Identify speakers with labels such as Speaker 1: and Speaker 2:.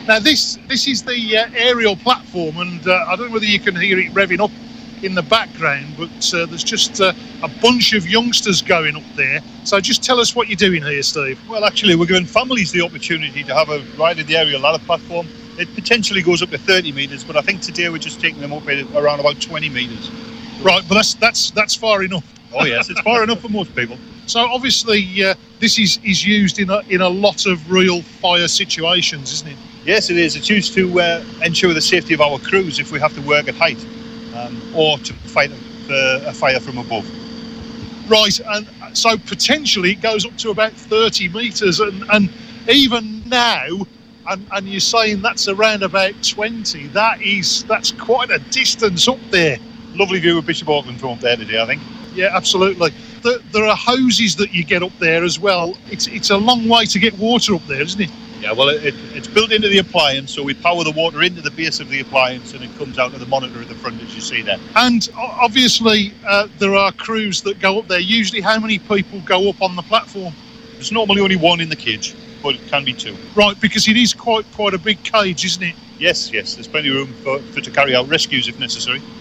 Speaker 1: Now this is the aerial platform, and I don't know whether you can hear it revving up in the background, but there's just a bunch of youngsters going up there. So just tell us what you're doing here, Steve.
Speaker 2: Well, actually, we're giving families the opportunity to have a ride at the aerial ladder platform. It potentially goes up to 30 metres, but I think today we're just taking them up at around about 20 metres.
Speaker 1: Right, but that's far enough.
Speaker 2: Oh yes, it's far enough for most people.
Speaker 1: So obviously this is used in a lot of real fire situations, isn't it?
Speaker 2: Yes, it is. It's used to ensure the safety of our crews if we have to work at height, or to fight a fire from above.
Speaker 1: Right, and so potentially it goes up to about 30 metres, and even now, and you're saying that's around about 20. That's quite a distance up there.
Speaker 2: Lovely view of Bishop Auckland from up there today, I think.
Speaker 1: Yeah, absolutely. There are hoses that you get up there as well. It's a long way to get water up there, isn't it?
Speaker 2: Yeah, well, it's built into the appliance, so we power the water into the base of the appliance and it comes out to the monitor at the front, as you see there.
Speaker 1: And obviously, there are crews that go up there. Usually, how many people go up on the platform?
Speaker 2: There's normally only one in the cage, but it can be two.
Speaker 1: Right, because it is quite a big cage, isn't it?
Speaker 2: Yes, there's plenty of room for to carry out rescues if necessary.